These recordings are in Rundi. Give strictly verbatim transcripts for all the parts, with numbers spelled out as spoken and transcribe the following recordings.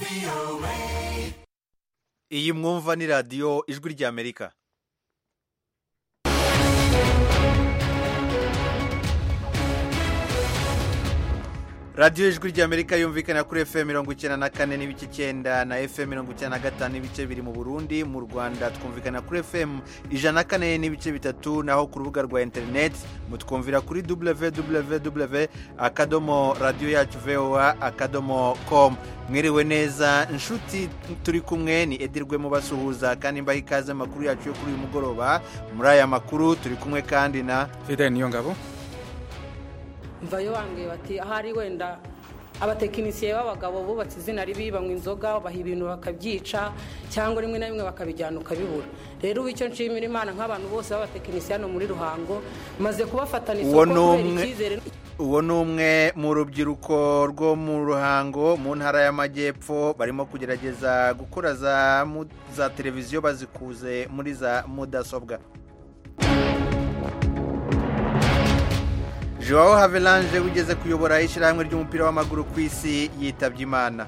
iyi mwumva ni radiyo ijwi ry'Amerika. radiyo ijwi ry'Amerika yumvikana kuri F M mirongo icyenda na kane n'ibice icyenda na F M mirongo icyenda na gatanu n'ibice biri mu Burundi. Mu Rwanda twumvikana kuri F M ijana na kane n'ibice bitatu, naho ku rubuga rwa internet mutwumvira kuri w w w akadomo radio yacu voa akadomo com. Mwiriwe neza inshuti, turi kumwe ni Edirwe mu basuhuza kandi mbaha ikaze amakuru yacu yo kuri uyu mugoroba. Muri aya makuru turi kumwe kandi na Fidel Niyongabo. Mvayo wambwiye bati ahari wenda abatekinisiye b'abagabo bubatse izina ribi banywa inzoga baha ibintu bakabyica cyangwa rimwe na rimwe bakabijyana ukabibura. Rero icyo nshimira Imana nk'abantu bose b'abatekinisiye hano muri Ruhango maze kubafatana isoko kubera icyizere. Uwo ni umwe mu rubyiruko rwo mu Ruhango mu ntara y'Amajyepfo barimo kugerageza gukora za, za televiziyo bazikuze muri za mudasobwa. Joao Havelange wigeze kuyobora ishyirahamwe ry'umupira w'amaguru ku isi yitabye Imana.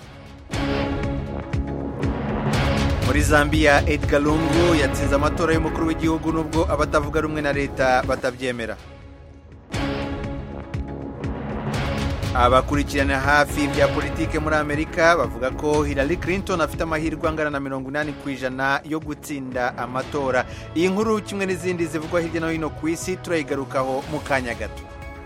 Muri Zambia Edgar Lungu yatsinze amatora y'umukuru w'igihugu nubwo abatavuga rumwe na leta batabyemera. Abakurikirana hafi ibya politike muri Amerika bavuga ko Hillary Clinton afite amahirwe angana na mirongo inani ku ijana yo gutsinda amatora. Iyi nkuru kimwe n'izindi zivugwa hirya no hino ku isi turayigarukaho mu kanya gato.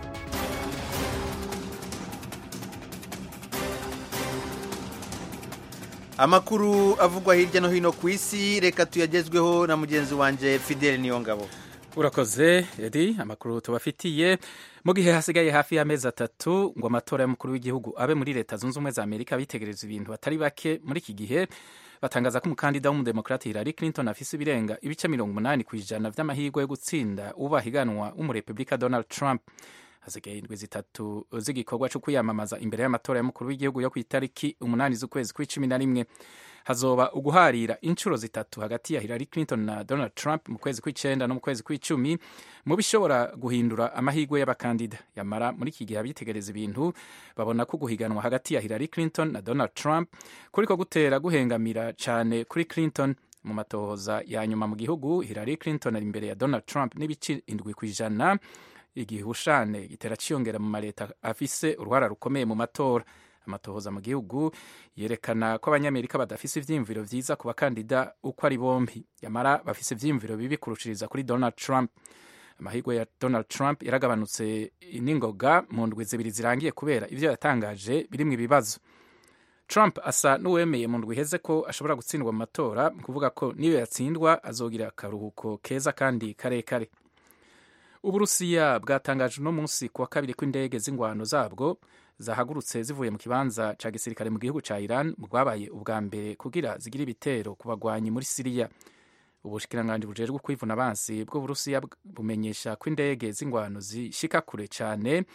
Amakuru avugwa hirya no hino ku isi reka tuyagezweho na mugenzi wanje Fidel Niyongabo. Urakoze Edi, amakuru tubafitiye mu gihe hasigaye hafi y'amezi atatu ngo amatora y'umukuru w'igihugu abe muri leta zunze ubumwe za Amerika bitegereza ibintu batari bake muri iki gihe batangaza ko umukandida w'umudemokrati Hillary Clinton afise ibirenga ibice mirongo umunani ku ijana vy'amahirwe yo gutsinda ubahiganwa w'umurepublika Donald Trump. Hasigaye indwi zitatu z'igikorwa cyo kwiyamamaza imbere y'amatora y'umukuru w'igihugu yo ku itariki umunani z'ukwezi kw'icumi na rimwe. Hazoba uguharira inshuro zitatu hagati ya Hillary Clinton na Donald Trump mu kwezi kw'icenda no mu kwezi kw'icumi mu bishobora guhindura amahirwe y'abakandida. Yamara muri iki gihe abitegereza ibintu babona ko guhiganwa hagati ya Hillary Clinton na Donald Trump kuriko gutera guhengamira cane kuri Clinton. Mu matohoza ya nyuma mu gihugu Hillary Clinton ari imbere ya Donald Trump n'ibice indwi kw'ijana, igihushane gitera ciyongera mu maleta afise uruhara rukomeye mu matora. Amatohoza mu gihugu yerekana ko abanyamerika badafise ivyiyumviro vyiza ku bakandida uko ari bombi, yamara bafise ivyiyumviro bibi kurushiriza kuri Donald Trump. Amahirwe ya Donald Trump yaragabanutse n'ingoga mu ndwi zibiri zirangiye kubera ivyo yatangaje birimwo ibibazo. Trump asa n'uwemeye mu ndwi iheze ko ashobora gutsindwa mu matora, kuvuga ko niyo yatsindwa azogira akaruhuko keza kandi karekare. Uburusiya bwatangaje no munsi kuwa kabiri ko indege z'ingwano zabwo zahagurutse zivuye mu kibanza ca gisirikare mu gihugu ca Iran mu rwabaye ubwa mbere kugira zigira ibitero ku bagwanyi muri Siriya. Ubushikiranganji bujejwe kwivuna abansi bw'Uburusiya bumenyesha ko indege z'ingwano zishika kure cane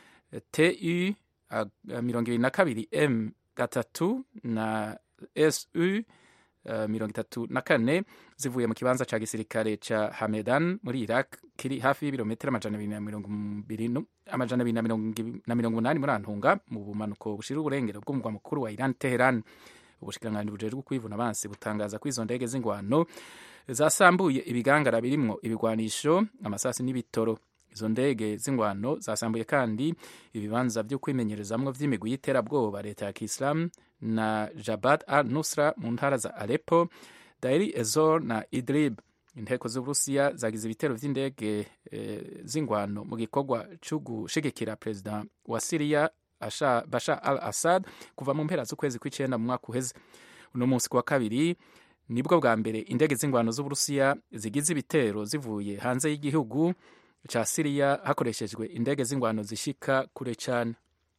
T U mirongo ibiri na kabiri M gatatu na S U mirongo itatu na kane zivuye mu kibanza ca gisirikare ca Hamedan muri Iraq kiri hafi y'ibirometero amajana abiri na mirongo ibiri amajana abiri na mirongo umunani muri Antunga mu bumanuko bushira uburengero bw'umugwa mukuru wa Iran Teheran. Ubushikiranganji bujejwe kwivuna abansi butangaza ko izo ndege z'ingwano zasambuye ibigangara birimwo ibigwanisho, amasasi n'ibitoro. Izo ndege z'ingwano zasambuye kandi ibibanza vyo kwimenyerezamwo vy'imigwi y'iterabwoba leta ya Kiislamu na Jabhat al-Nusra mu ntara za Aleppo, Deir ez-Zor na Idlib. Inteko z'Uburusiya zagize ibitero vy'indege e, z'ingwano mu gikorwa cyo gushigikira perezida wa Syria Bashar al-Assad kuva mu mpera z'ukwezi kw'icenda mu mwaka uheze. Uno munsi kuwa kabiri nibwo bwa mbere indege z'ingwano z'Uburusiya zigize ibitero zivuye hanze y'igihugu ca Syria hakoreshejwe indege z'ingwano zishika kure cyane.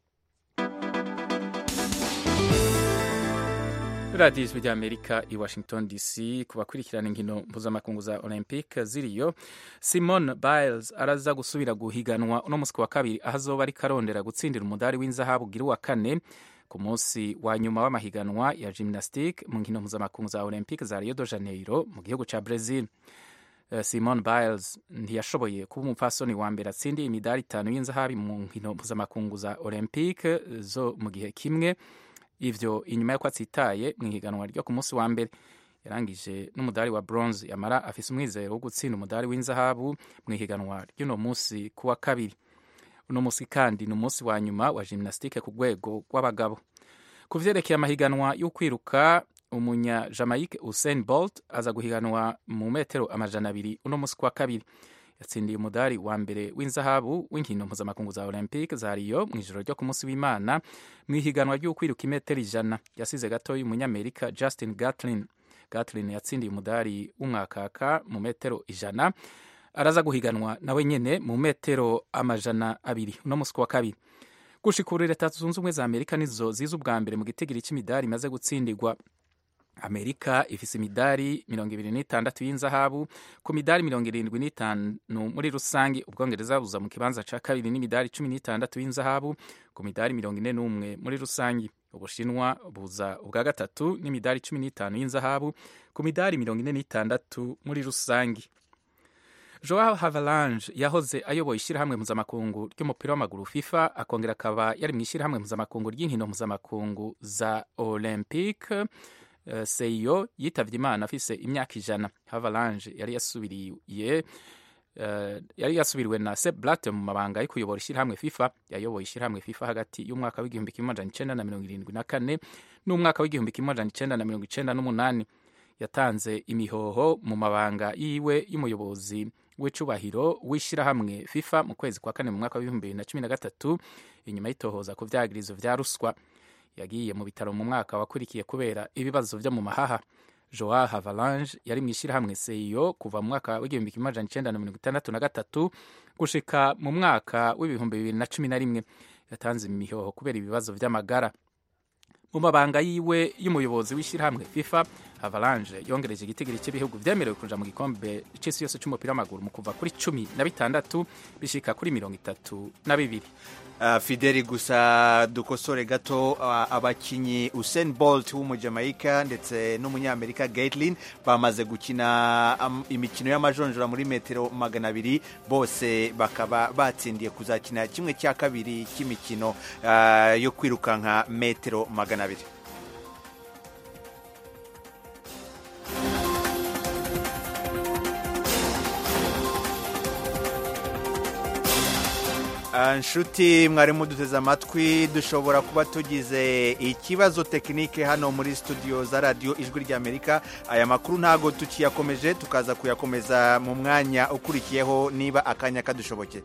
Radio Ijwi ry'Amerika i Washington D C. Kubakurikirana inkino mpuzamakungu za Olympique ziriyo, Simone Biles araza gusubira guhiganwa uno munsi wa kabiri ahazoba ari karondera gutsindira umudari w'inzahabu gira wa kane ku munsi wa nyuma w'amahiganwa ya gymnastique mu nkino mpuzamakungu za Olympique za Rio de Janeiro mu gihugu ca Brazil. Simone Biles ntiyashoboye kuba umupfasoni wa mbere atsindiye imidari itanu y'inzahabu mu nkino mpuzamakungu za Olympique zo mu gihe kimwe ivyo inyuma y'uko atsitaye mu ihiganwa ryo ku munsi wa mbere. Yarangije n'umudari wa bronze, yamara afise umwizero wo gutsinda umudari w'inzahabu mu ihiganwa ry'uno munsi ku wa kabiri. Uno munsi kandi ni umunsi wa nyuma wa gymnastique ku rwego rw'abagabo. Ku vyerekeye amahiganwa yo kwiruka, umunya Jamaica Usain Bolt aza guhiganwa mu metero amajana abiri uno munsi ku wa kabiri. Yatsindiye umudari wa mbere w'inzahabu w'inkino mpuzamakungu za Olympique za Rio mu ijoro ryo ku munsi w'Imana mu ihiganwa ryo kwiruka imetero ijana. Yasize gatoya umunyamerika Justin Gatlin. Gatlin yatsindiye umudari w'umwakaka mu metero ijana, araza guhiganwa nawe nyene mu metero amajana abiri uno munsi ku wa kabiri. Gushikura Leta Zunze Ubumwe za Amerika nizo ziza ubwa mbere mu gitigiri c'imidari imaze gutsindirwa. Amerika ifise imidari mirongo ibiri n'itandatu y'inzahabu ku midari mirongo irindwi n'itanu muri rusangi. Ubwongereza buza mu kibanza ca kabiri n'imidari cumi n'itandatu y'inzahabu ku midari mirongo ine n'umwe muri rusangi. Ubushinwa buza ubwa gatatu n'imidari cumi n'itanu y'inzahabu ku midari mirongo ine n'itandatu muri rusangi. Joao Havelange yahoze ayoboye ishyirahamwe mpuzamakungu ry'umupira w'amaguru FIFA, akongera akaba yari mu ishyirahamwe mpuzamakungu ry'inkino mpuzamakungu za Olympique Uh, Seyo yitavye Imana afise imyaka ijana. Havelange yari yasubiriye uh, yari yasubiriwe na Sepp Blatter mu mabanga yo kuyobora ishyirahamwe FIFA. Yayoboye ishyirahamwe FIFA hagati y'umwaka w'igihumbi kimwe amajana icenda na mirongo irindwi na kane n'umwaka w'igihumbi kimwe amajana icenda na mirongo icenda n'umunani. Yatanze imihoho mu mabanga yiwe y'umuyobozi w'icubahiro w'ishyirahamwe FIFA mu kwezi kwa kane mu mwaka w'ibihumbi bibiri na cumi na gatatu inyuma y'itohoza ku vyagirizo vya ruswa. Yagiye mu bitaro mu mwaka wakurikiye kubera ibibazo vyo mu mahaha. Joao Havelange yari mu ishyirahamwe Seyo kuva mu mwaka w'igihumbi kimwe amajana icenda na mirongo itandatu na gatatu gushika mu mwaka w'ibihumbi bibiri na cumi na rimwe. Yatanze imihoho kubera ibibazo vy'amagara. Mu mabanga yiwe y'umuyobozi w'ishyirahamwe FIFA, Havelange yongereje igitigiri cy'ibihugu vyemerewe kuja mu gikombe c'isi yose c'umupira w'amaguru mu kuva kuri cumi na bitandatu bishika kuri mirongo itatu na bibiri. Uh, Fideli, gusa dukosore gato, uh, abakinyi Usain Bolt w'umujamaika ndetse n'umunyamerika Gatlin bamaze gukina um, imikino y'amajonjora muri metero magana abiri, bose bakaba batsindiye kuzakina kimwe cya kabiri cy'imikino uh, yo kwirukanka metero magana abiri. Nshuti mwari muduteze amatwi, dushobora kuba tugize ikibazo tekinike hano muri studio za radio Ijwi ry'Amerika. Aya makuru ntago tukiyakomeje, tukaza kuyakomeza mu mwanya ukurikiyeho niba akanya kadushoboke.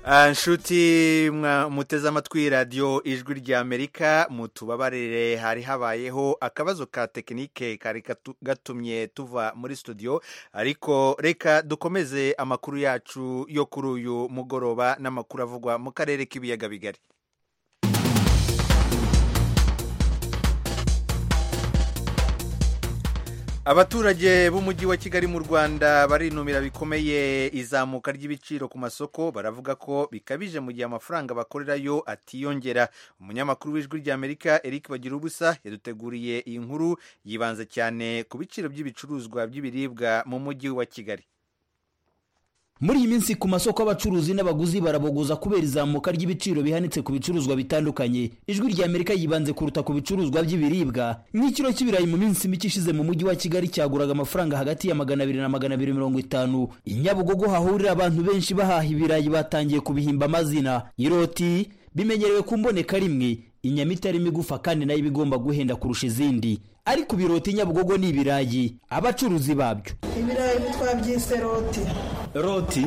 Nshuti muteze amatwi radiyo ijwi rya Amerika mutubabarire hari habayeho akabazo ka tekinike kari gatumye tuva muri studio ariko reka dukomeze amakuru yacu yo kuri uyu mugoroba n'amakuru avugwa mu karere k'ibiyaga bigari. Abaturage b'umujyi wa Kigali mu Rwanda barinumira bikomeye izamuka ry'ibiciro ku masoko, baravuga ko bikabije mu gihe amafaranga bakorerayo atiyongera. Umunyamakuru w'ijwi rya Amerika Eric Bagirubusa yaduteguriye iyi nkuru yibanze cyane ku biciro by'ibicuruzwa by'ibiribwa mu mujyi wa Kigali. Muri iyi minsi ku masoko abacuruzi n'abaguzi barabogoza kubera izamuka ry'ibiciro bihanitse ku bicuruzwa bitandukanye. Ijwi rya Amerika yibanze kuruta ku bicuruzwa by'ibiribwa. Nk'ikiro cy'ibirayi mu minsi mike ishize mu mujyi wa Kigali cyaguraga amafaranga hagati ya magana abiri na magana abiri mirongo itanu. I Nyabugogo hahurira abantu benshi bahaha ibirayi batangiye kubihimba amazina. Iroti bimenyerewe ku mboneka rimwe, inyamitari migufa kandi nayo ibigomba guhenda kurusha izindi. Ariko biroti Nyabugogo ni ibirayi, abacuruzi babyo ibirayi twabyise roti. Roti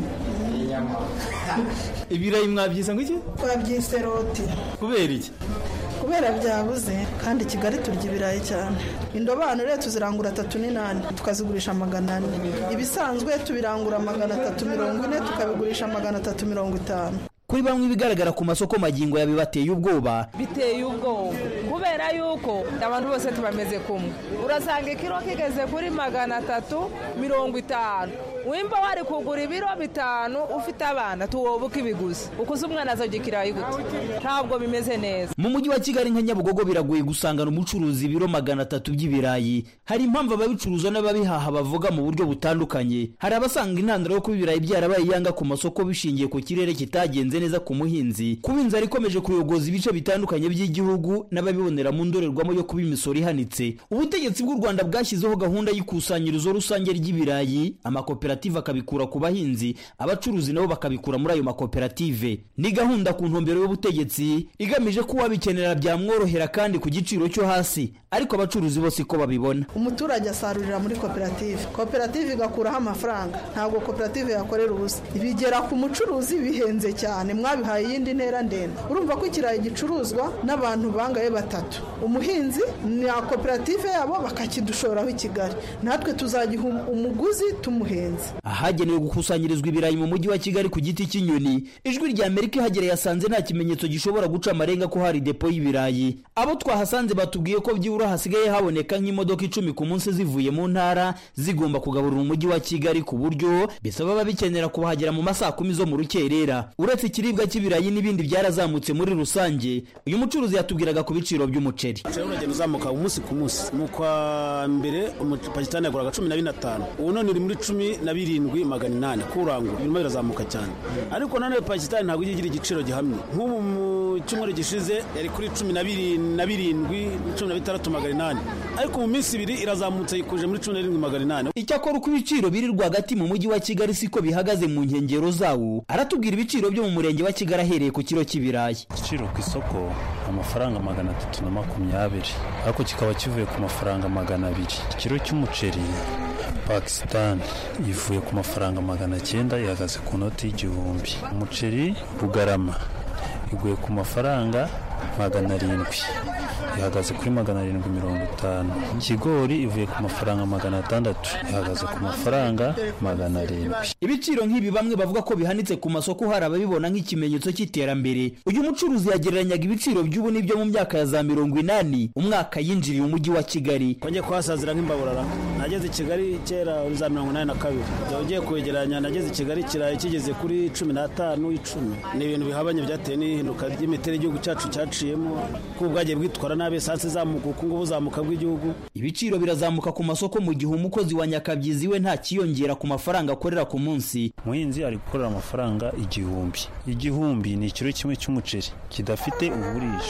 ibirayi mwabyise ngo iki? Twabyise roti. Kubera iki? Kubera byabuze kandi Kigali turya ibirayi cyane. Indobano rero tuzirangura atatu n'inani tukazigurisha magana ane. Ibisanzwe tubirangura magana atatu mirongo ine tukabigurisha magana atatu mirongo itanu. Kuri bamwe bigaragara ku masoko magingo yabibateye ubwoba. Biteye ubwoba kubera yuko abantu bose tubameze kumwe. Urasanga ikiro kigeze kuri magana atatu mirongo itanu. Wimba wari kugura ibiro bitanu ufite abana tuwobuka ibiguzi. Ukuze umwana azogikirayi gute? Ntabwo bimeze neza. Mu mujyi wa Kigali nka Nyabugogo biragoye gusangana umucuruzi ibiro magana atatu by'ibirayi. Hari impamvu ababicuruza n'ababihaha bavuga mu buryo butandukanye. Hari abasanga intandaro yo kuba ibirayi byarabaye yanga ku masoko bishingiye ku kirere kitagenze neza ku muhinzi. Kuba inzara ikomeje kuyogoza ibice bitandukanye by'igihugu n'ababibonera mu ndorerwamo yo kuba imisoro ihanitse. Ubutegetsi bw'u Rwanda bwashyizeho gahunda y'ikusanyirizo rusange ry'ibirayi, amakoperative akabikura ku bahinzi, abacuruzi nabo bakabikura muri ayo makoperative. Ni gahunda ku ntumbero y'ubutegetsi igamije ko wabikenera byamworohera kandi ku giciro cyo hasi, ariko abacuruzi bose ko babibona. Umuturage asarurira muri koperative, koperative igakuraho amafaranga, ntabwo koperative yakorera ubusa. Ibigera ku mucuruzi bihenze cyane, mwabihaye yindi ntera ndende. Urumva ko ikirayi gicuruzwa n'abantu bangaye batatu, umuhinzi na koperative yabo bakakidushoraho i Kigali, natwe tuzagiha umuguzi tumuhenze. Ahagenewe gukusanyirizwa ibirayi mu mujyi wa Kigali ku giti cy'inyoni, Ijwi rya Amerika ihagera yasanze nta kimenyetso gishobora guca amarenga ko hari depo y'ibirayi. Abo twahasanze batubwiye ko byibura hasigaye haboneka nk'imodoka icumi ku munsi zivuye mu ntara zigomba kugaburira umujyi wa Kigali, ku buryo bisaba babikenera kubahagera mu masaa kumi zo mu rukerera. Uretse ikiribwa cy'ibirayi n'ibindi byarazamutse muri rusange, uyu mucuruzi yatubwiraga ku biciro by'umuceri. Uragenda uzamuka umunsi ku munsi. Mu kwa mbere umupakitani yaguraga cumi na bitanu, ubu none uri muri cumi na birindwi magana inani kurangura, birimo birazamuka cyane. Ariko none pakitani ntabwo igira igiciro gihamye. Nk'ubu mu cyumweru gishize yari kuri cumi na birindwi cumi na bitandatu magana inani, ariko mu minsi ibiri irazamutse ikuje muri cumi na birindwi magana inani. Icyakora uko ibiciro biri rwagati mu mujyi wa Kigali siko bihagaze mu nkengero zawo. Aratubwira ibiciro byo mu murenge wa Kigali ahereye ku kiro cy'ibirayi. Igiciro ku isoko amafaranga magana atatu na makumyabiri, ariko kikaba kivuye ku mafaranga magana abiri. Ikiro cy'umuceri Pakistan ivuye ku mafaranga magana cyenda ihagaze ku noti y'igihumbi. Umuceri Bugarama iguye ku mafaranga magana arindwi ihagaze kuri magana arindwi mirongo itanu. Ikigori ivuye ku mafaranga magana atandatu ihagaze ku mafaranga magana arindwi. Ibiciro nk'ibi bamwe bavuga ko bihanitse ku masoko, hari ababibona nk'ikimenyetso cy'iterambere. Uyu mucuruzi yagereranyaga ibiciro by'ubu n'ibyo mu myaka ya za mirongo inani umwaka yinjiriye umujyi wa Kigali. Konje kwasazira nk'imbaburara, nageze i Kigali kera uri za mirongo inani na kabiri, ugiye kwegeranya nageze i Kigali kirayi kigeze kuri cumi n'atanu icumi. Ni ibintu bihabanye byateye n'ihinduka ry'imiterere y'igihugu cyacu cyaciyemo, ko bwagiye bwitwara nabi, sanse zamuka ukungu buzamuka bw'igihugu. Ibiciro birazamuka ku masoko mu gihe umukozi wa Nyakabyizi we nta kiyongera ku mafaranga akorera ku munsi. Muhinzi ari gukorera amafaranga igihumbi. Igihumbi ni ikiro kimwe cy'umuceri kidafite uburisha.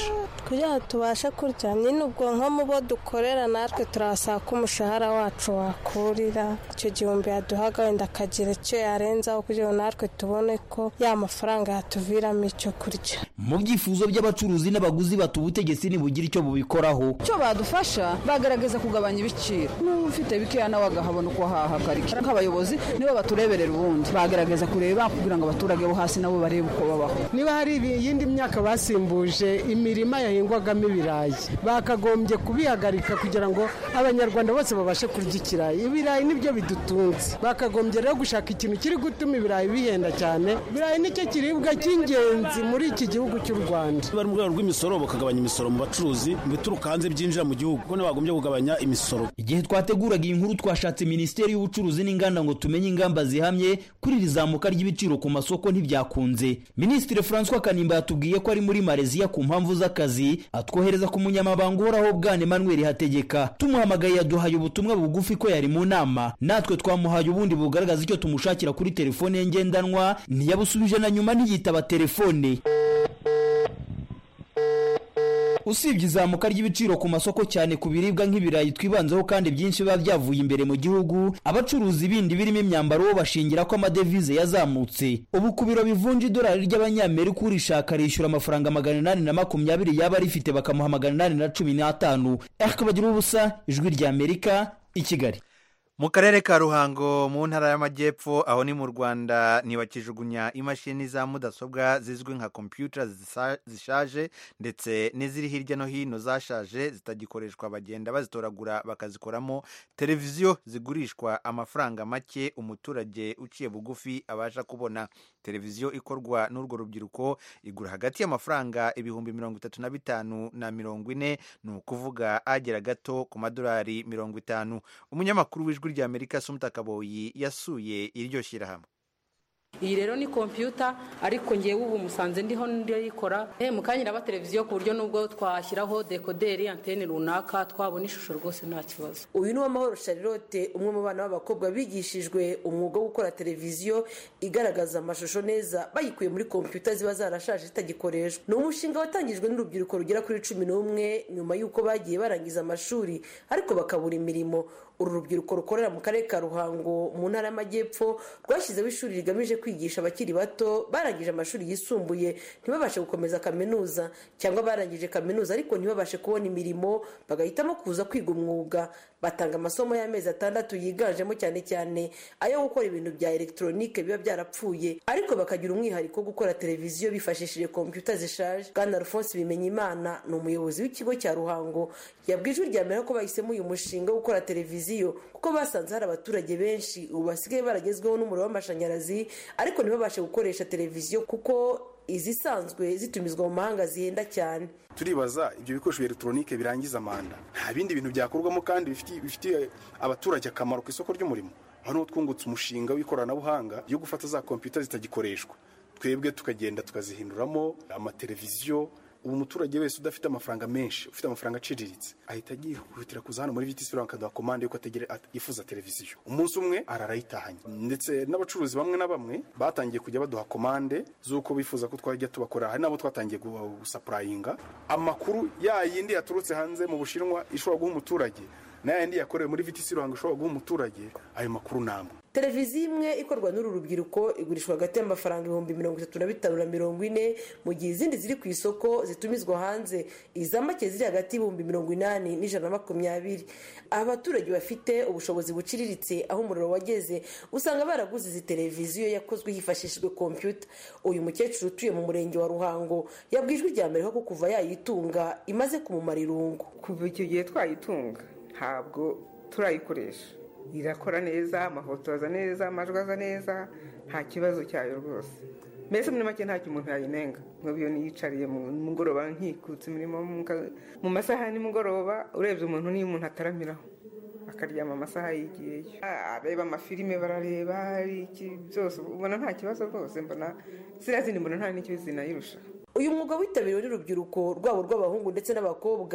kugira tubashe kurya nyine ubwo nko mu bo dukorera natwe turasaba ko umushahara wacu wakurira icyo gihumbi yaduhaga wenda akagira icyo yarenzaho kugira ngo natwe tubone ko ya mafaranga yatuviramo icyo kurya. Mu byifuzo by'abacuruzi n'abaguzi batu ubutegetsi nibugira icyo bubikoraho. Cyo badufasha bagaragaza kugabanya ibiciro. N'ufite bikeya nawe agahabona uko haha kariki. Nk'abayobozi nibo batureberera ubundi. Bagaragaza kureba kugira ngo abaturage bo hasi nabo barebe uko babaho. Niba hari iyindi myaka basimbuje imirima yahingwagamo ibirayi bakagombye kubihagarika kugira ngo abanyarwanda bose babashe kurya ikirayi. Ibirayi nibyo bidutunze. Bakagombye rero gushaka ikintu kiri gutuma ibirayi bihenda cyane. Ibirayi nicyo kiribwa cy'ingenzi muri iki gihugu cy'u Rwanda. Bari mu rwego rw'imisoro bakagabanya imisoro mu bacuruzi bituruka hanze byinjira mu gihugu kuko bagombye kugabanya imisoro. Igihe twateguraga iyi nkuru twashatse Minisiteri y'Ubucuruzi n'Inganda ngo tumenye ingamba zihamye kuri rizamuka ry'ibiciro ku masoko ntibyakunze. Minisitiri François Kanimba yatubwiye ko ari muri Malaysia ku mpamvu z'akazi atwohereza ku munyamabanga uhoraho Bwana Emmanuel Hategeka. Tumuhamagaye yaduhaye ubutumwa bugufi ko yari mu nama, natwe twamuhaye ubundi bugaragaza icyo tumushakira kuri telefone ye ngendanwa ntiyabusubije na nyuma ntiyitaba telefone. Usibye izamuka ry'ibiciro ku masoko cyane ku biribwa nk'ibirayi twibanzeho kandi byinshi biba byavuye imbere mu gihugu, abacuruzi bindi birimo imyambaro bo bashingira ko amadevize yazamutse. Ubu ku biro bivunja idolari ry'abanyamerika urishaka rishyura amafaranga magana inani na makumyabiri yaba rifite bakamuha magana inani na cumi n'atanu. Akabagira ubusa, Ijwi ry'Amerika, i Kigali. Mu karere ka Ruhango mu ntara y'Amajyepfo aho ni mu Rwanda ntibakijugunya imashini za mudasobwa zizwi nka computer zishaje ndetse n'iziri hirya no hino zashaje zitagikoreshwa, bagenda bazitoragura bakazikoramo televiziyo zigurishwa amafaranga make umuturage uciye bugufi abasha kubona. Televiziyo ikorwa n'urwo rubyiruko igura hagati y'amafaranga ibihumbi mirongo itatu na bitanu na mirongo ine, ni ukuvuga agera gato ku madolari mirongo itanu. Umunyamakuru w'Ijwi ry'Amerika Sumta Kaboyi yasuye iryo shyirahamwe. Iyi rero ni computer ariko ngiye ubu musanze ndiho ndiyikora eh mukanyira ba televiziyo ku buryo nubwo twashyiraho decoder antenne runaka twabona ishusho rwose nta kibazo. Uyu ni Amahoro Charlotte, umwe mu bana b'abakobwa bigishijwe umwuga wo gukora televiziyo igaragaza amashusho neza bayikuye muri computer ziba zarashaje zitagikoreshwa. Ni umushinga watangijwe n'urubyiruko rugera kuri cumi n'umwe nyuma y'uko bagiye barangiza amashuri ariko bakabura imirimo. Uru rubyiruko rukorera mu karere ka Ruhango mu ntara y'Amajyepfo rwashyizeho ishuri rigamije kwigisha abakiri bato barangije amashuri yisumbuye ntibabashe gukomeza kaminuza cyangwa barangije kaminuza ariko ntibabashe kubona imirimo bagahitamo kuza kwiga umwuga. Batanga amasomo y'amezi atandatu yiganjemo cyane cyane ayo gukora ibintu bya electronique biba byarapfuye ariko bakagira umwihariko wo gukora televiziyo bifashishije computer zishaje. Bwana Alphonse Bimenyimana ni umuyobozi w'ikigo cya Ruhango yabwije Ijwi ry'Amerika ko bahisemo uyu mushinga wo gukora televiziyo kuko basanze hari abaturage benshi ubu basigaye baragezweho n'umuriro w'amashanyarazi ariko ntibabashe gukoresha televiziyo kuko izisanzwe zitumizwa mu mahanga zihenda cyane. Turibaza ibyo bikoresho bya electronique birangiza amanda nta bindi bintu byakorwamo kandi bifitiye abaturage akamaro ku isoko ry'umurimo. Hano twungutse umushinga w'ikoranabuhanga yo gufata za computer zitagikoreshwa twebwe tukagenda tukazihinduramo amateleviziyo. Ubu muturage wese udafite amafaranga menshi ufite amafaranga aciriritse ahita yihutira kuza hano muri Vitis Frank akaduha commande yuko ategere yifuza televiziyo umunsi umwe ararayitahanye. Ndetse n'abacuruzi bamwe na bamwe batangiye kujya baduha commande z'uko bifuza ko twajya tubakora, hari nabo twatangiye gusuplyinga amakuru ya yindi yaturutse hanze mu Bushinwa ishobora guha umuturage na yandi yakorewe muri Vitis Frank ishobora guha umuturage ayo makuru namwe. Televiziyo imwe ikorwa n'uru rubyiruko igurishwa hagati y'amafaranga ibihumbi mirongo itatu na bitanu na mirongo ine mu gihe izindi ziri ku isoko zitumizwa hanze izamake ziri hagati y'ibihumbi mirongo inani n'ijana na makumyabiri. Abaturage bafite ubushobozi buciriritse aho umuriro wageze usanga baraguze izi televiziyo yakozwe hifashishijwe computer. Uyu mukecuru utuye mu murenge wa Ruhango yabwijwe Ijwi ry'Amerika ko kuva yayitunga imaze kumumara irungu. Kuva icyo gihe twayitunga ntabwo turayikoresha, irakora neza, amafoto aza neza, amajwi aza neza, nta kibazo cyayo rwose. Mbese muri make nta umuntu yayinenga. Nk'ubu niyicariye mu mugoroba nkikutse imirimo mu masaha nimugoroba urebye umuntu niyo umuntu ataramiraho akaryama amasaha yigiyeyo areba amafilime barareba iki byose ubona nta kibazo rwose, mbona ziriya zindi mbona nta n'icyo zinayirusha. Uyu mwuga witabiriwe n'urubyiruko rwabo rw'abahungu ndetse n'abakobwa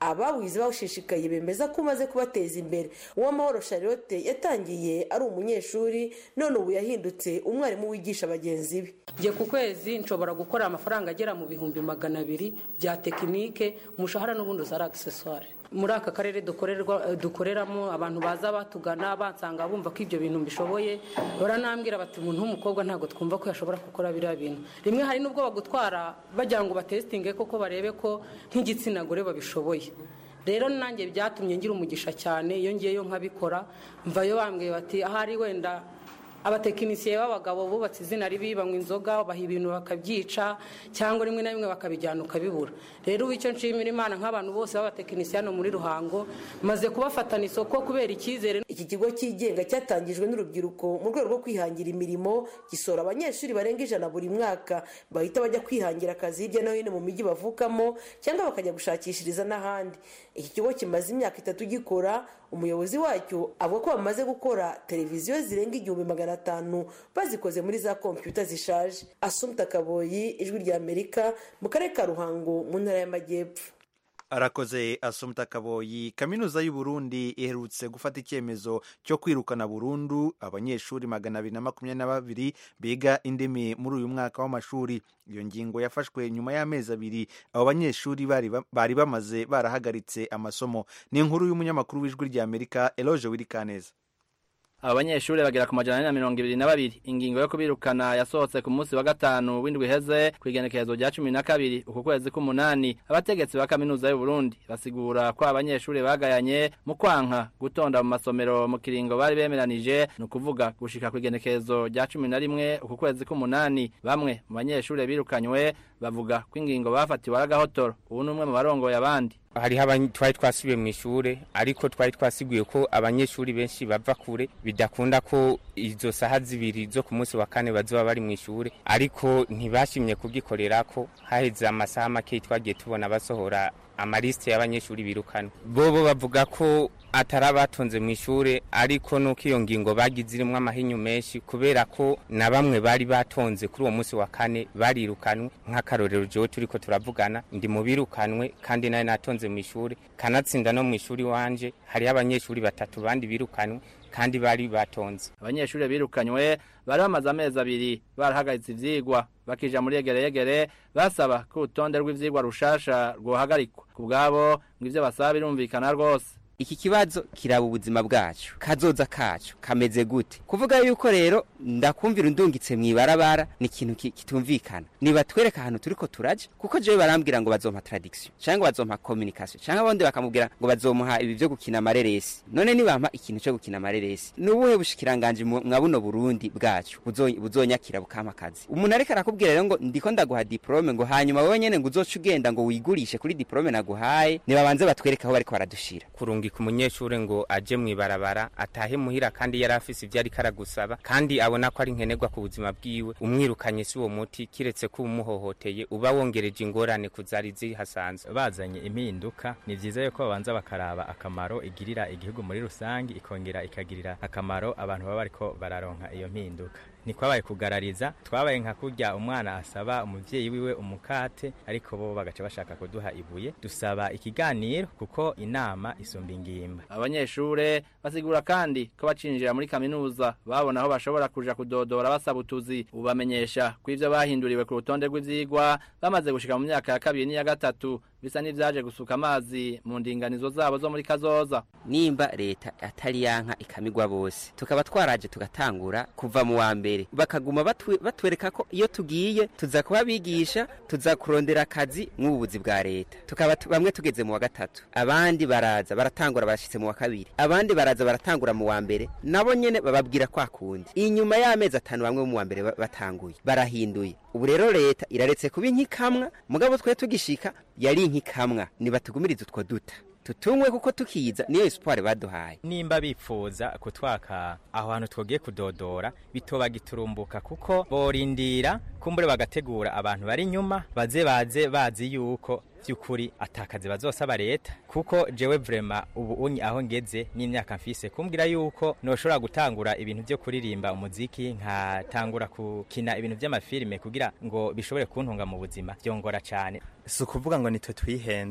abawize bashishikaye bemeza ko umaze kubateza imbere. Uwamahoro Charlotte yatangiye ari umunyeshuri none ubu yahindutse umwarimu wigisha bagenzi be. Ngiye ku kwezi nshobora gukora amafaranga agera mu bihumbi magana abiri bya tekinike, umushahara n'ubundi uzara accessoire. Muri aka karere dukorerwa dukoreramo abantu baza batugana bansanga bumva ko ibyo bintu mbishoboye, baranambwira bati umuntu w'umukobwa ntago twumva ko yashobora gukora biriya bintu. Rimwe hari n'ubwo bagutwara bagira ngo batestinge koko barebe ko nk'igitsina gore babishoboye. Rero nanjye byatumye ngira umugisha cyane, iyo ngiyeyo nkabikora mvayo bambwiye bati ahari wenda abatekinisiye b'abagabo bubatse izina ribi banywa inzoga baha ibintu bakabyica cyangwa rimwe na rimwe bakabijyana ukabibura. Rero icyo nshimira Imana nk'abantu bose b'abatekinisiye hano muri Ruhango maze kubafatana isoko kubera icyizere. Iki kigo cyigenga cyatangijwe n'urubyiruko mu rwego rwo kwihangira imirimo, gisora abanyeshuri barenga ijana buri mwaka bahita bajya kwihangira akazi hirya no hino mu mijyi bavukamo cyangwa bakajya gushakishiriza n'ahandi. Iki kigo kimaze imyaka itatu gikora. Umuyobozi wacyo avuga ko bamaze gukora televiziyo zirenga igihumbi magana atanu bazikoze muri za kompiyuta zishaje. Assumpta Kaboyi, Ijwi rya Amerika, mu karere ka Ruhango mu ntara y'Amajyepfo. Arakoze Assumpta Kaboyi. Kaminuza y'u Burundi iherutse gufata icyemezo cyo kwirukana burundu abanyeshuri magana abiri na makumyabiri na babiri biga indimi muri uyu mwaka w'amashuri. Iyo ngingo yafashwe nyuma y'amezi abiri abo banyeshuri bari bari bamaze barahagaritse amasomo. Ni inkuru y'umunyamakuru w'Ijwi rya Amerika Eloge Wirikaneza. Abanyeshuri bagera ku majana na mirongo ibiri na babiri. Ingingo yo kubirukana yasohotse ku munsi wa gatanu w'indwi heze kwigenekerezo rya cumi na kabiri uku kwezi k'umunani. Abategetsi ba kaminuza y'u Burundi basigura ko abanyeshuri bagayanye mu kwanka gutonda mu masomero mu kiringo bari bemeranije, no kuvuga gushika kwigenekerezo rya cumi na rimwe uku kwezi k'umunani. Bamwe mu banyeshuri birukanywe bavuga ko ingingo bafatiwe aragahotoro. Ubu numwe mu barongoye abandi. Hari haba twari twasubiye mu ishure, ariko twari twasiguye ko abanyeshuri benshi bava kure bidakunda ko izo saha zibiri zo ku munsi wa kane bazoba bari mu ishure, ariko ntibashimye kugikorera ko haheze amasaha make twagiye tubona basohora amaliste y'abanyeshuri birukana. Bobo bavuga ko atarabatonze mu ishure, ariko nuko iyo ngingo bagize irimwe amahinyu menshi kubera ko na bamwe bari batonze kuri uwo munsi wa kane barirukanwe. Nk'akarorero jewe turiko turavugana ndi mu birukanwe kandi naye natonze mu ishure, kanatsinda no mu ishuri wanje hari abanyeshuri batatu bandi birukanwe kandi bari batonze. Abanyeshuri birukanywe bari bamaze amezi abiri barahagaritse ivyigwa bakija muri yegereyegere basaba ko urutonde rw'ivyigwa rushasha rwohagarikwa. Ku bwabo ngo ivyo basaba birumvikana rwose. Iki kibazo kiraba ubuzima bwacu, kazoza kacu kameze gute? Kuvuga yuko rero ndakumvira undungitse mwibarabara ni ikintu kitumvikana. Niba twereka ahantu turiko turaje, kuko jewe barambwira ngo bazompa traduction cyangwa bazompa communication cyangwa abandi bakamubwira ngo bazomuha ibi byo gukina amareresi. None nibampa ikintu cyo gukina amareresi, nubuhe bushikiranganje mwabuno Burundi bwacu buzonyakira bukama kazi? Umuntu areka arakubwira rero ngo ndiko ndaguha diplome ngo hanyuma wowe nyene ngo uzoca ugenda ngo wigurishe kuri diplome naguhaye. Niba banze batwereka aho bariko baradushira. Kurungi ku munyeshure ngo aje mwibarabara atahe muhira kandi yarafise ivyo ari karagusaba kandi abona ko ari nkenerwa ku buzima bwiwe, umwirukanye si uwo muti kiretse ko umuhohoteye uba wongereje ingorane kuzarizi hasanzwe. Bazanye impinduka, ni vyiza yuko babanza bakaraba akamaro igirira igihugu muri rusangi, ikongera ikagirira akamaro abantu baba bariko bararonka iyo mpinduka. Ni kwabaye kugarariza, twabaye nka kurya umwana asaba umuvyeyi wiwe umukate, ariko bo bagaca bashaka kuduha ibuye. Dusaba ikiganiro kuko inama isumba ingimba. Abanyeshure basigura kandi ko bacinjira muri kaminuza babona aho bashobora kuja kudodora basaba utuzi. Ubamenyesha ko ivyo bahinduriwe ku rutonde rw'ivyigwa bamaze gushika mu myaka ya kabiri n'iya gatatu bisa n'ivyaje gusuka amazi mu ndinganizo zabo zo muri kazoza. Nimba leta atari yanka ikamigwa bose, tukaba twaraje tugatangura kuva mu wa mbere, bakaguma batwereka ko iyo tugiye tuza kubabigisha, tuza kurondera akazi nk'ubuvuzi bwa leta. Tukaba bamwe tugeze mu wa gatatu, abandi baraza baratangura bashitse mu wa kabiri, abandi baraza baratangura mu wa mbere, nabo nyene bababwira kwa kundi. Inyuma y'amezi atanu bamwe mu wa mbere batanguye barahinduye. Ubu rero leta iraretse kuba inkikamwa, mugabo twe tugishika yari inkikamwa. Nibatugumiriza utwo duta tutumwe kuko tukiza niyo espoir baduhaye. Nimba bipfuza kutwaka aho hantu twogiye kudodora bitoba giturumbuka, kuko borindira kumbure bagategura abantu bari nyuma baze baze bazi yuko byukuri atakaze bazosaba leta. Kuko jewe vraiment ubu unyi aho ngeze n'imyaka mfise kumbwira yuko noshobora gutangura ibintu byo kuririmba umuziki, nkatangura kukina ibintu by'amafilme kugira ngo bishobore kuntunga mu buzima byongora cyane. Si ukuvuga ngo nitwe twihenze,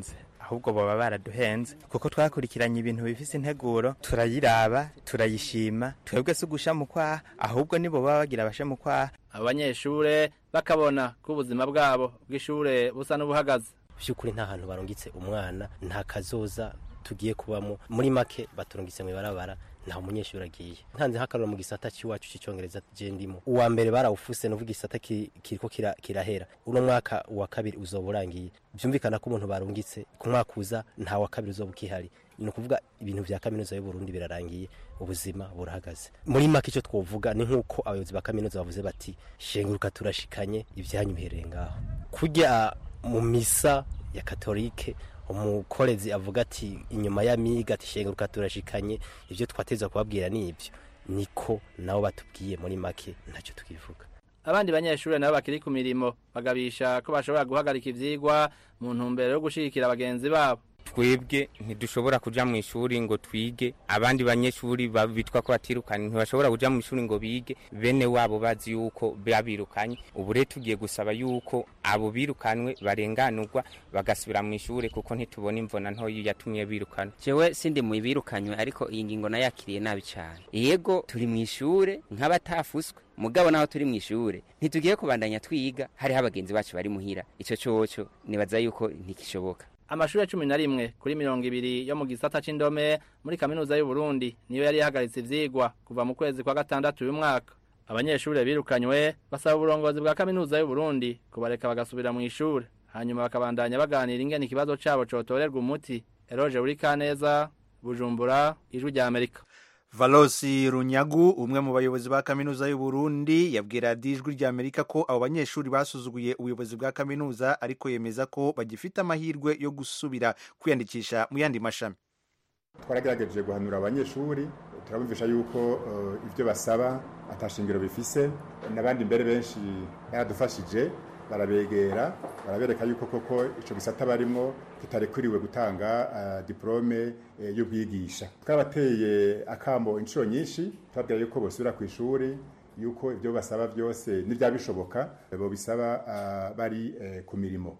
ahubwo baba baraduhenze kuko twakurikiranye ibintu bifise integuro turayiraba turayishima twebwe se gusha mu kwaha ahubwo nibo baba bagira bashe mu kwaha. Abanyeshure bakabona ko ubuzima bwabo bw'ishure busa n'ubuhagaze. Byukuri nta hantu barungitse umwana nta kazoza tugiye kubamo muri make baturungitse mu barabara nta umunyeshuri agiye. Ntanze hakarura mu gisata cy'iwacu cy'icyongereza je ndimo. Uwa mbere barawufuse no vuga gisata kiriko kirahera. Uno mwaka wa kabiri uzoburangiye. Byumvikana ko umuntu barungitse ku mwaka uza nta wa kabiri uzobukihari. Ni kuvuga ibintu vya kaminuza y'u Burundi birarangiye ubuzima burahagaze. Muri make icyo twovuga ni nkuko abayobozi ba kaminuza bavuze bati shenguruka turashikanye ibyanyu bihereye ngaho. Kujya mu misa ya Katolike umukorezi avuga ati inyuma ya miga tishenguruka turashikanye ivyo twateza kubabwira nivyo niko nabo batubwiye muri make ntacyo tukivuga. Abandi banyeshure nabo bakiri ku mirimo bagabisha ko bashobora guhagarika ivyigwa mu ntumbero yo gushigikira abagenzi babo. Twebwe ntidushobora kuja mu ishuri ngo twige, abandi banyeshuri bitwa ko batirukanye ntibashobora kuja mu ishuri ngo bige, bene wabo bazi yuko babirukanye. Ubu rero tugiye gusaba yuko abo birukanwe barenganurwa bagasubira mu ishuri kuko ntitubona imvona ntoyi yatumye birukana. Jewe sindi mu birukanywe ariko iyi ngingo nayakiriye nabi cyane. Yego turi mu ishuri nk'abatafuswe mugabo naho turi mu ishuri ntitugiye kubandanya twiga hari abagenzi bacu bari muhira. Ico coco nibaza yuko ntikishoboka. Amashure cumi na rimwe kuri mirongo ibiri yo mu gisata c'indome muri kaminuza y'u Burundi niyo yari yahagaritse ivyigwa kuva mu kwezi kwa gatandatu uyu mwaka. Abanyeshure birukanywe basaba uburongozi bwa kaminuza y'u Burundi kubareka bagasubira mu ishure hanyuma bakabandanya baganira ingene ikibazo cabo cotorerwa umuti. Eroje Urikaneza, Bujumbura, Ijwi rya Amerika. Valosi Runyagu umwe mu bayobozi ba kaminuza y'u Burundi yabwira Ijwi rya Amerika ko abo banyeshuri basuzuguye ubuyobozi bwa kaminuza ariko yemeza ko bagifite amahirwe yo gusubira kwiyandikisha mu yandi mashami. Twaragerageje guhanura abanyeshuri turabumvisha yuko uh, ivyo basaba atashingiro bifise n'abandi mbere benshi yaradufashije barabegera barabereka yuko koko ico gisata barimo kitarekuriwe gutanga uh, diplome uh, y'ubwigisha. Twabateye akambo inshuro nyinshi twabwira yuko bosubira ku ishuri yuko ivyo basaba byose n'ivyabishoboka bo bisaba uh, bari uh, ku mirimo.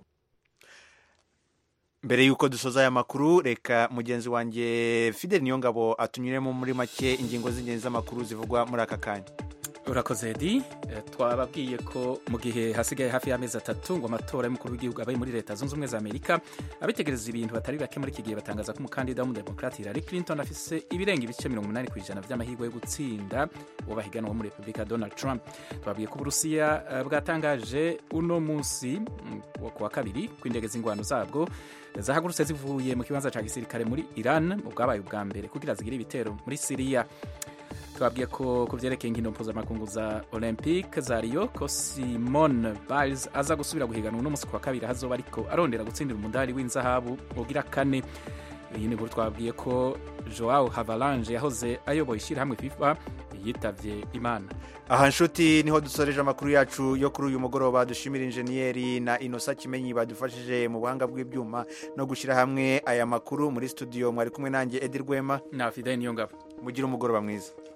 Mbere yuko dusoza aya makuru reka mugenzi wanje Fidel Niyongabo atunyuremo muri make ingingo z'ingenzi z'amakuru zivugwa muri aka kanya. Urakoze Edi, twababwiye ko mu gihe hasigaye hafi y'amezi atatu ngo amatora y'umukuru w'igihugu abaye muri leta zunze ubumwe za Amerika abitegereza ibintu batari bake muri iki gihe batangaza ko umukandida w'umudemokrati Hillary Clinton afise ibirenga ibice mirongo umunani ku ijana by'amahirwe yo gutsinda uwo bahiganwa wo muri Republika Donald Trump. Twabwiye ko Uburusiya bwatangaje uno munsi wo kuwa kabiri ko indege z'ingwano zabwo zahagurutse zivuye mu kibanza ca gisirikare muri Iran mu bwabaye ubwa mbere kugira zigire ibitero muri Syria. Twabwiye ko kuvyerekeye inkino mpuzamakungu za Olympique za Rio ko Simone Biles aza gusubira guhiganwa uno munsi kuwa kabiri hazoba ariko arondera gutsindira umudari w'inzahabu ugira kane. Iyi ni twabwiye ko Joao Havelange yahoze ayoboye ishyirahamwe FIFA yitavye Imana. Aha nshuti niho dusoreje amakuru yacu yo kuri uyu mugoroba. Dushimira injeniyeri na Inosa Kimenyi badufashije mu buhanga bw'ibyuma no gushira hamwe aya makuru. Muri studio mwari kumwe nanjye Edir Rwema na Fidel Niyongabo. Mugira umugoroba mwiza.